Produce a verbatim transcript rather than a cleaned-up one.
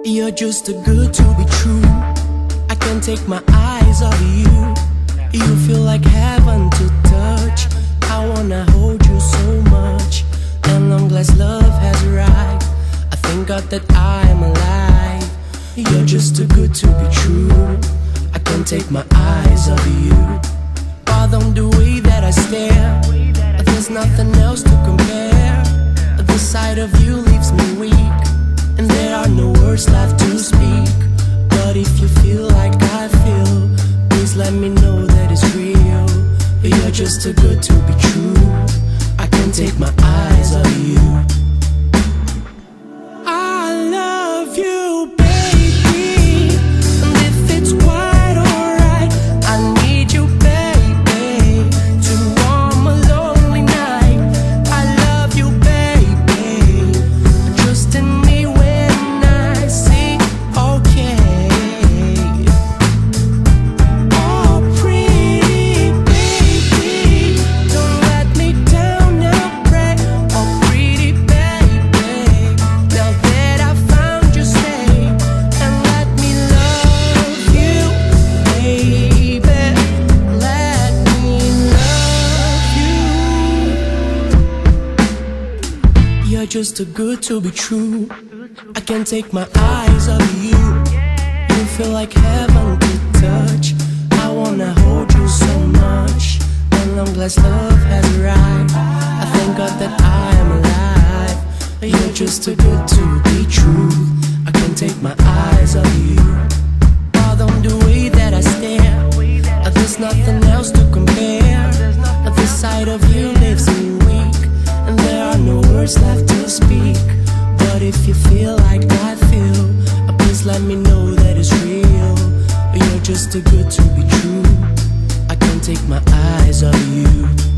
You're just too good to be true. I can't take my eyes off you. You feel like heaven to touch. I wanna hold you so much. And long last love has arrived. I thank God that I am alive. You're just too good to be true. I can't take my eyes off you. Pardon the way that I stare. There's nothing else to compare. The sight of you leaves me weak, and there are no words left to speak. But if you feel like I feel, please let me know that it's real. You're just too good to be true. I can't take my eyes off you. I love you, baby, and if it's quite alright, I need you, baby, to warm a lonely night. I love you, baby, trust in me when I say okay. Oh, pretty baby, don't let me down now, pray. Oh, pretty baby, now that I found you, stay and let me love you, baby. Let me love you. You're just too good to be true. I can't take my eyes off you. You feel like heaven to touch. I wanna hold you so much. And long last love has arrived. I thank God that I am alive. You're just too good to be true. I can't take my eyes off you. Pardon the way that I stare. There's nothing else to compare. The sight of you leaves me weak, and there are no words left to speak. But if you feel like I feel, please let me know that it's real. You're just too good to be true. I can't take my eyes off you.